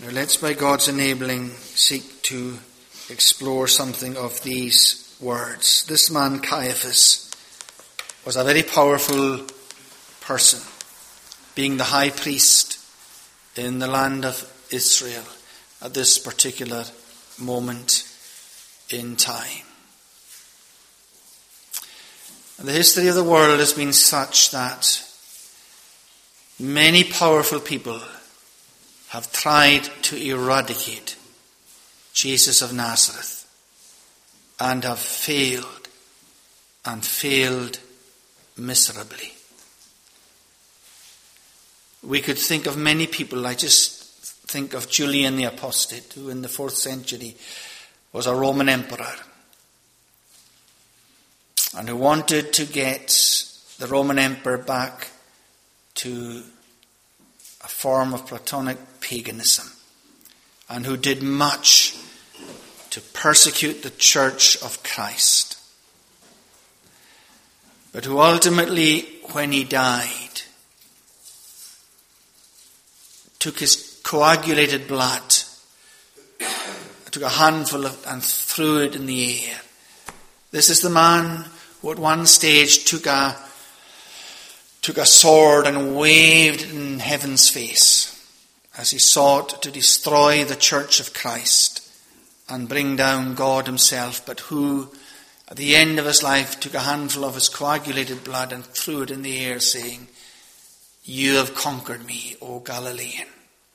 Now let's, by God's enabling, seek to explore something of these words. This man, Caiaphas, was a very powerful person, being the high priest in the land of Israel at this particular moment in time. And the history of the world has been such that many powerful people have tried to eradicate Jesus of Nazareth and have failed, and failed miserably. We could think of many people. I just think of Julian the Apostate, who in the 4th century was a Roman emperor and who wanted to get the Roman emperor back to a form of Platonic paganism, and who did much to persecute the Church of Christ, but who ultimately, when he died, took his coagulated blood, took a handful of, and threw it in the air. This is the man who at one stage took a sword and waved it in heaven's face as he sought to destroy the Church of Christ and bring down God himself, but who at the end of his life took a handful of his coagulated blood and threw it in the air, saying, "You have conquered me, O Galilean."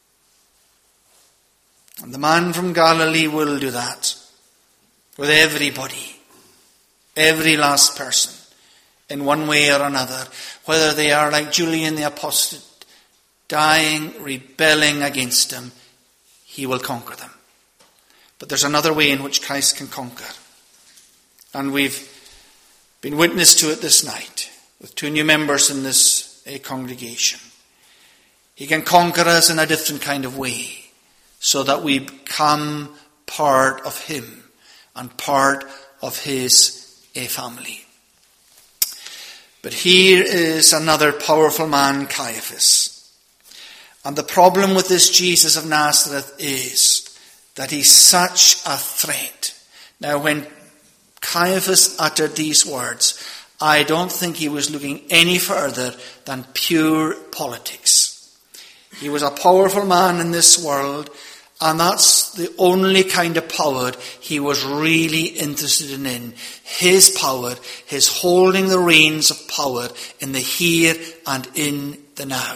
And the man from Galilee will do that with everybody, every last person, in one way or another, whether they are like Julian the Apostate, dying, rebelling against him, he will conquer them. But there's another way in which Christ can conquer. And we've been witness to it this night with 2 new members in this congregation. He can conquer us in a different kind of way, so that we become part of him and part of his family. But here is another powerful man, Caiaphas. And the problem with this Jesus of Nazareth is that he's such a threat. Now, when Caiaphas uttered these words, I don't think he was looking any further than pure politics. He was a powerful man in this world, and that's the only kind of power he was really interested in. His power, his holding the reins of power in the here and in the now.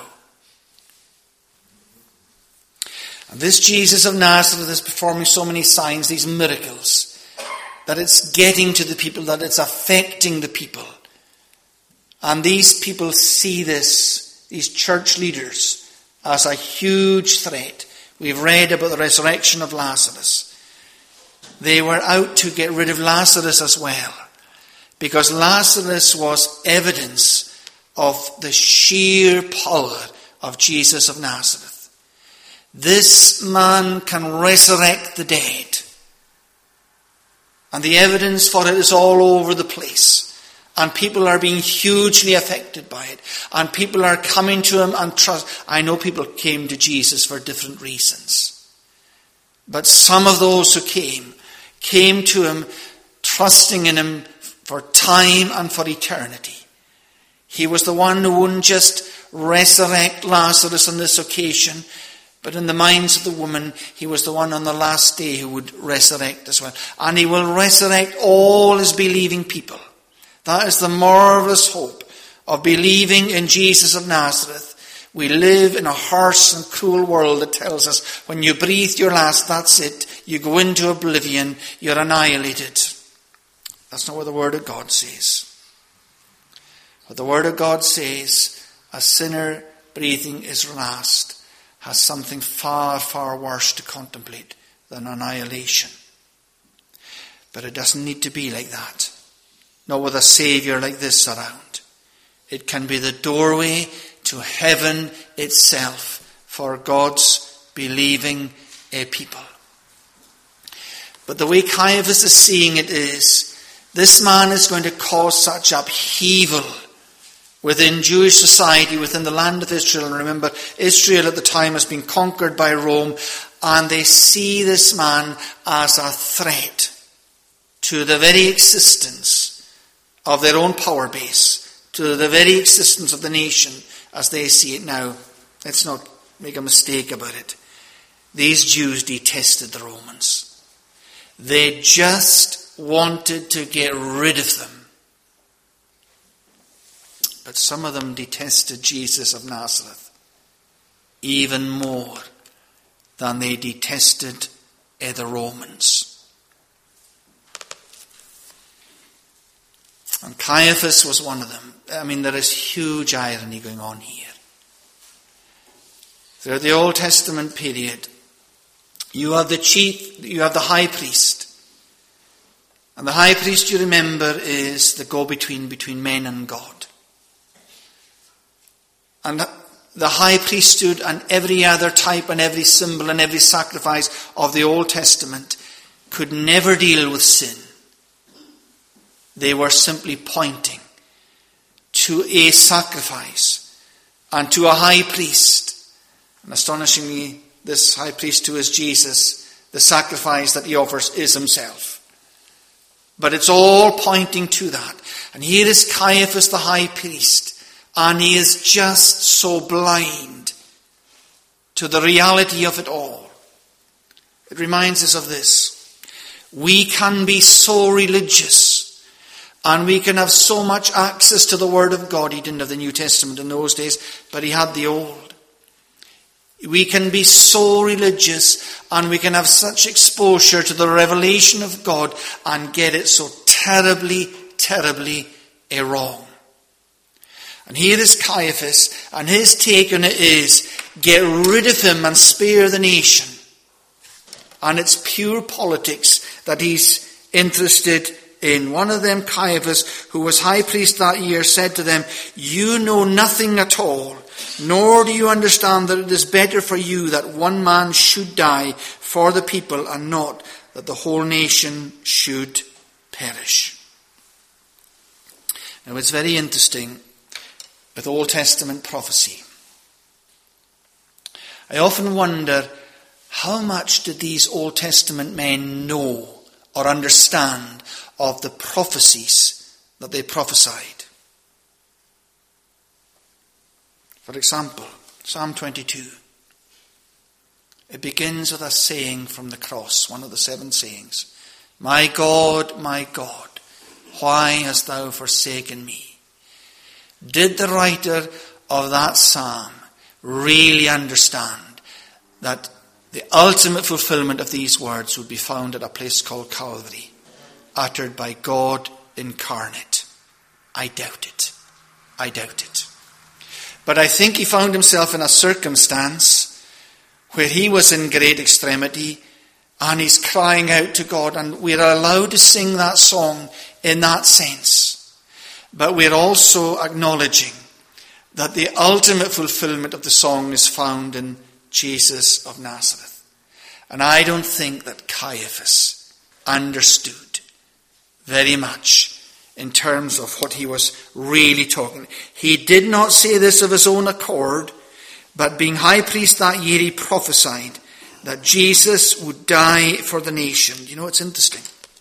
And this Jesus of Nazareth is performing so many signs, these miracles, that it's getting to the people, that it's affecting the people. And these people see this, these church leaders, as a huge threat. We've read about the resurrection of Lazarus. They were out to get rid of Lazarus as well, because Lazarus was evidence of the sheer power of Jesus of Nazareth. This man can resurrect the dead, and the evidence for it is all over the place. And people are being hugely affected by it. And people are coming to him and trust. I know people came to Jesus for different reasons. But some of those who came to him trusting in him for time and for eternity. He was the one who wouldn't just resurrect Lazarus on this occasion, but in the minds of the woman, he was the one on the last day who would resurrect as well. And he will resurrect all his believing people. That is the marvelous hope of believing in Jesus of Nazareth. We live in a harsh and cruel world that tells us when you breathe your last, that's it. You go into oblivion. You're annihilated. That's not what the Word of God says. What the Word of God says, a sinner breathing his last has something far, far worse to contemplate than annihilation. But it doesn't need to be like that. Not with a Saviour like this around. It can be the doorway to heaven itself for God's believing people. But the way Caiaphas is seeing it is, this man is going to cause such upheaval within Jewish society, within the land of Israel. And remember, Israel at the time has been conquered by Rome, and they see this man as a threat to the very existence of their own power base, to the very existence of the nation as they see it now. Let's not make a mistake about it. These Jews detested the Romans. They just wanted to get rid of them. But some of them detested Jesus of Nazareth even more than they detested the Romans. And Caiaphas was one of them. I mean, there is huge irony going on here. Throughout the Old Testament period, you have the high priest. And the high priest, you remember, is the go-between between men and God. And the high priesthood and every other type and every symbol and every sacrifice of the Old Testament could never deal with sin. They were simply pointing to a sacrifice and to a high priest. And astonishingly, this high priest who is Jesus, the sacrifice that he offers is himself. But it's all pointing to that. And here is Caiaphas the high priest. And he is just so blind to the reality of it all. It reminds us of this. We can be so religious and we can have so much access to the Word of God. He didn't have the New Testament in those days, but he had the Old. We can be so religious and we can have such exposure to the revelation of God and get it so terribly, terribly wrong. And here is Caiaphas, and his take on it is, get rid of him and spare the nation. And it's pure politics that he's interested in. One of them, Caiaphas, who was high priest that year, said to them, you know nothing at all, nor do you understand that it is better for you that one man should die for the people and not that the whole nation should perish. Now it's very interesting with Old Testament prophecy. I often wonder, how much did these Old Testament men know or understand of the prophecies that they prophesied? For example, Psalm 22. It begins with a saying from the cross, one of the 7 sayings. My God, why hast thou forsaken me? Did the writer of that psalm really understand that the ultimate fulfillment of these words would be found at a place called Calvary, uttered by God incarnate? I doubt it. But I think he found himself in a circumstance where he was in great extremity and he's crying out to God, and we're allowed to sing that song in that sense. But we're also acknowledging that the ultimate fulfillment of the song is found in Jesus of Nazareth. And I don't think that Caiaphas understood very much in terms of what he was really talking. He did not say this of his own accord, but being high priest that year, he prophesied that Jesus would die for the nation. You know, it's interesting.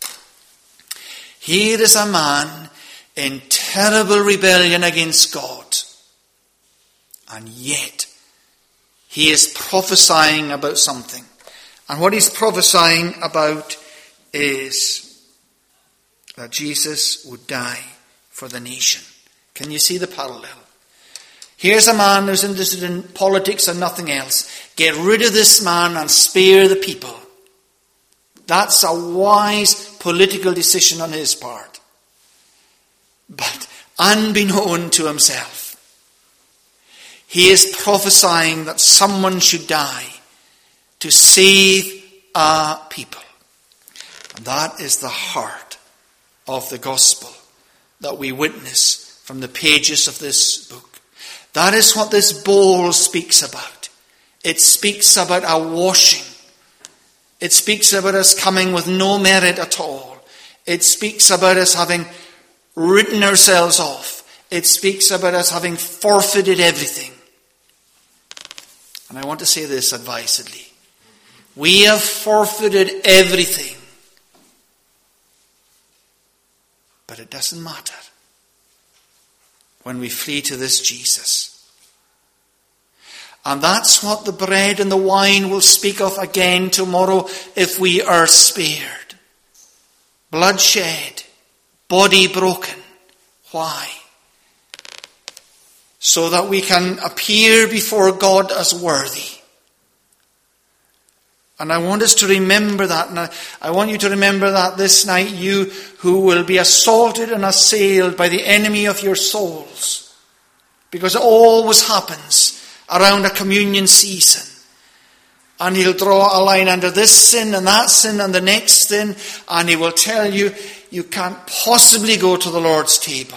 Here is a man in terrible rebellion against God. And yet, he is prophesying about something. And what he's prophesying about is that Jesus would die for the nation. Can you see the parallel? Here's a man who's interested in politics and nothing else. Get rid of this man and spare the people. That's a wise political decision on his part. But unbeknown to himself, he is prophesying that someone should die to save a people. And that is the heart of the gospel that we witness from the pages of this book. That is what this bowl speaks about. It speaks about a washing. It speaks about us coming with no merit at all. It speaks about us having written ourselves off. It speaks about us having forfeited everything. And I want to say this advisedly. We have forfeited everything. But it doesn't matter when we flee to this Jesus. And that's what the bread and the wine will speak of again tomorrow if we are spared. Blood shed, body broken. Why? So that we can appear before God as worthy. And I want us to remember that. And I want you to remember that this night, you who will be assaulted and assailed by the enemy of your souls. Because it always happens around a communion season. And he'll draw a line under this sin and that sin and the next sin. And he will tell you, you can't possibly go to the Lord's table.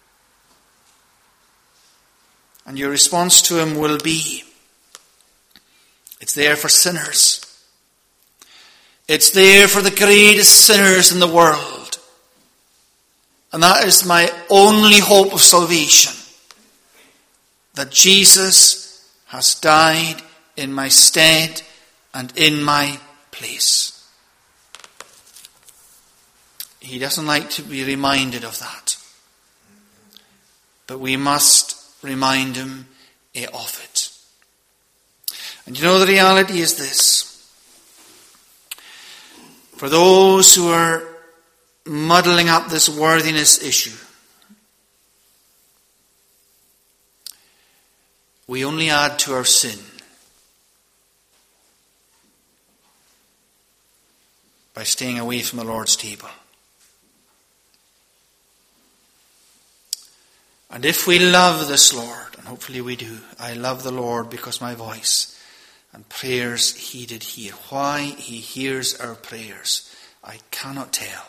And your response to him will be, it's there for sinners. It's there for the greatest sinners in the world. And that is my only hope of salvation. That Jesus has died in my stead and in my place. He doesn't like to be reminded of that. But we must remind him of it. And you know, the reality is this. For those who are muddling up this worthiness issue, we only add to our sin by staying away from the Lord's table. And if we love this Lord, and hopefully we do, I love the Lord because my voice and prayers he did hear. Why he hears our prayers, I cannot tell.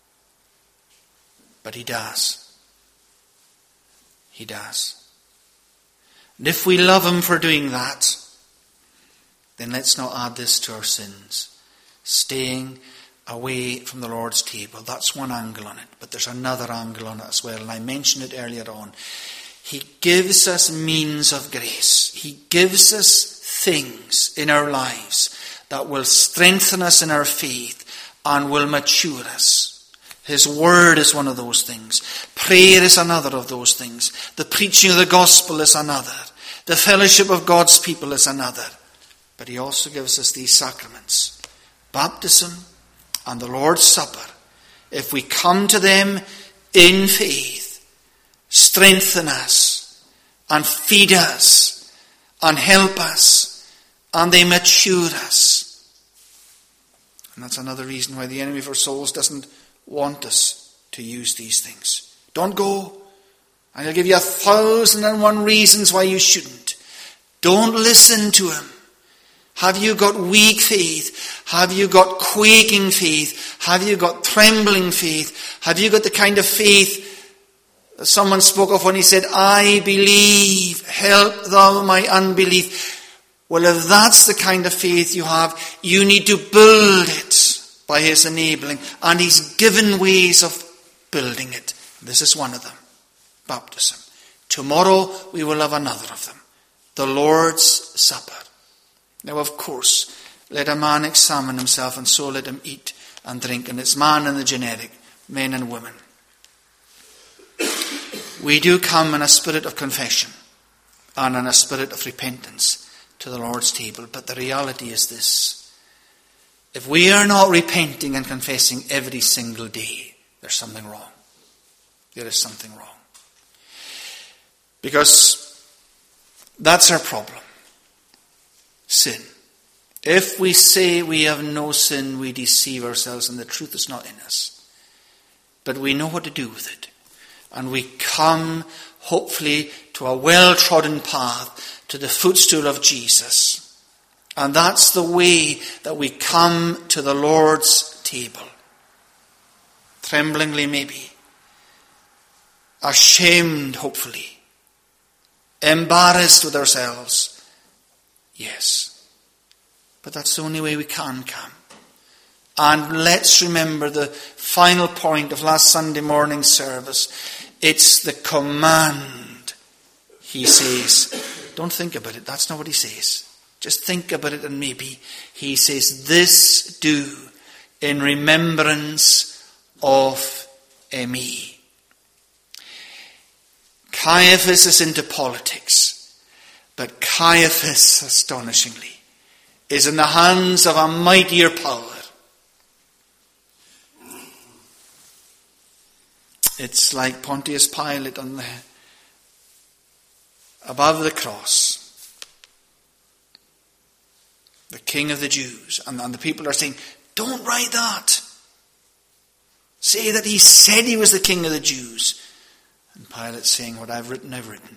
But he does. He does. And if we love him for doing that, then let's not add this to our sins. Staying away from the Lord's table. That's one angle on it. But there's another angle on it as well. And I mentioned it earlier on. He gives us means of grace. He gives us things in our lives that will strengthen us in our faith and will mature us. His word is one of those things. Prayer is another of those things. The preaching of the gospel is another. The fellowship of God's people is another. But he also gives us these sacraments. Baptism and the Lord's Supper. If we come to them in faith, strengthen us and feed us and help us, and they mature us. And that's another reason why the enemy of our souls doesn't want us to use these things. Don't go. And he'll give you 1,001 reasons why you shouldn't. Don't listen to him. Have you got weak faith? Have you got quaking faith? Have you got trembling faith? Have you got the kind of faith that someone spoke of when he said, I believe, help thou my unbelief? Well, if that's the kind of faith you have, you need to build it by his enabling. And he's given ways of building it. This is one of them. Baptism. Tomorrow we will have another of them. The Lord's Supper. Now, of course, let a man examine himself, and so let him eat and drink. And it's man in the generic, men and women. We do come in a spirit of confession and in a spirit of repentance to the Lord's table. But the reality is this. If we are not repenting and confessing every single day, there's something wrong. There is something wrong. Because that's our problem. Sin. If we say we have no sin, we deceive ourselves and the truth is not in us. But we know what to do with it. And we come, hopefully, to a well-trodden path, to the footstool of Jesus. And that's the way that we come to the Lord's table. Tremblingly, maybe. Ashamed, hopefully. Embarrassed with ourselves. Yes. But that's the only way we can come. And let's remember the final point of last Sunday morning service. It's the command. He says, don't think about it. That's not what he says. Just think about it, and maybe he says, this do in remembrance of me. Caiaphas is into politics, but Caiaphas, astonishingly, is in the hands of a mightier power. It's like Pontius Pilate above the cross, the King of the Jews, and the people are saying, don't write that. Say that he said he was the King of the Jews. And Pilate's saying, what I've written, I've written.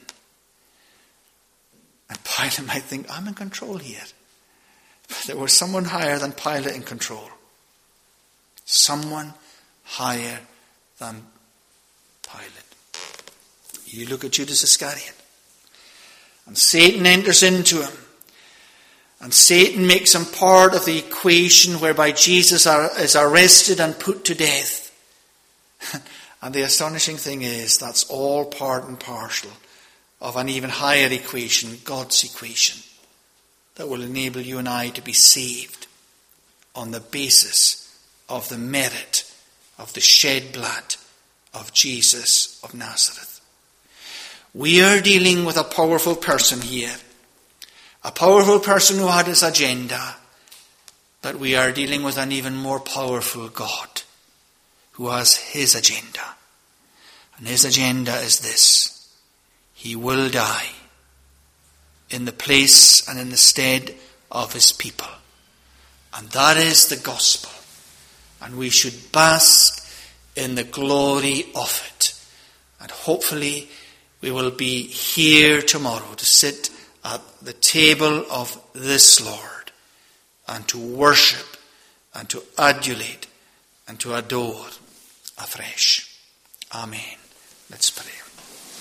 And Pilate might think, I'm in control here. But there was someone higher than Pilate in control. Someone higher than Pilate. You look at Judas Iscariot. And Satan enters into him. And Satan makes him part of the equation whereby Jesus is arrested and put to death. And the astonishing thing is, that's all part and parcel of an even higher equation, God's equation, that will enable you and I to be saved on the basis of the merit of the shed blood of Jesus of Nazareth. We are dealing with a powerful person here. A powerful person who had his agenda. But we are dealing with an even more powerful God who has his agenda. And his agenda is this: he will die in the place and in the stead of his people. And that is the gospel. And we should bask in the glory of it. And hopefully we will be here tomorrow to sit at the table of this Lord and to worship and to adulate and to adore afresh. Amen. Let's pray.